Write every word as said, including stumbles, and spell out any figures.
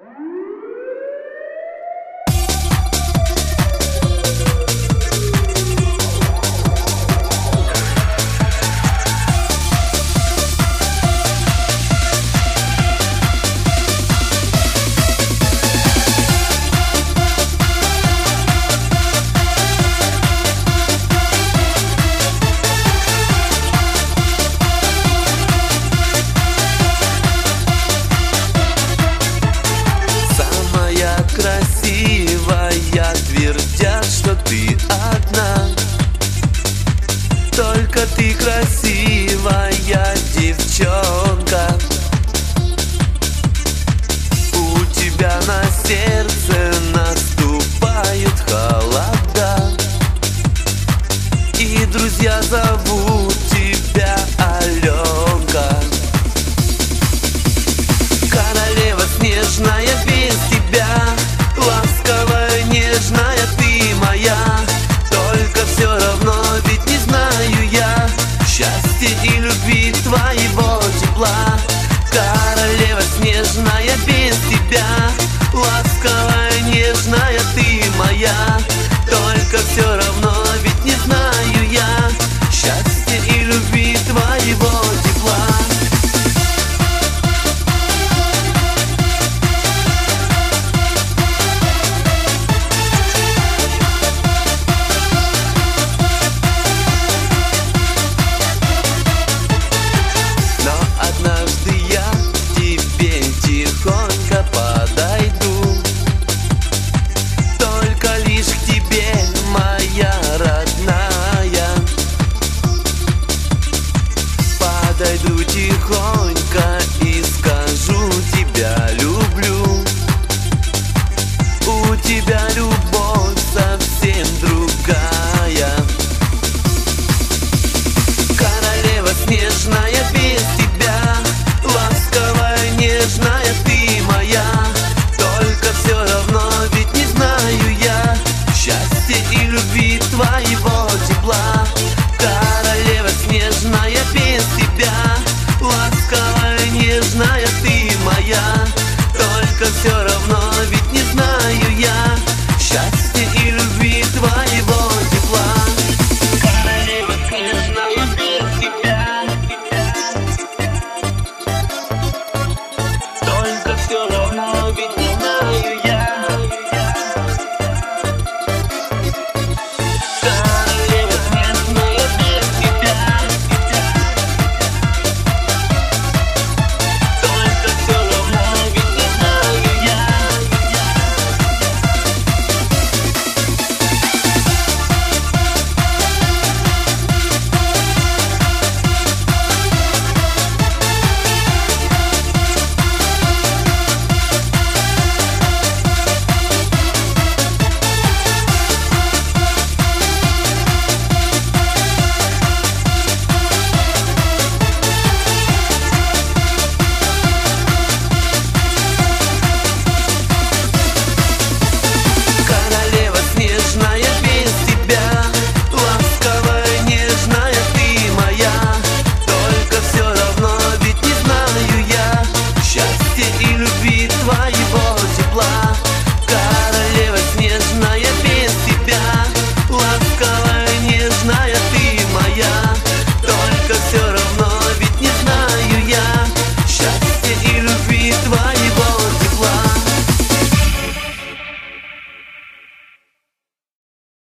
Красивая, твердят, что ты одна. Только ты красивая девчонка. У тебя на сердце наступают холода, и друзья зовут тебя Аленка. Королева снежная, без тебя ласковая, нежная ты моя. Только все равно ведь не знаю я счастья и любви твоего тепла. Королева снежная, без тебя ласковая, нежная ты моя. Только все равно ведь не знаю я счастья и любви твоего тепла. Однажды я тебе тихонько подарю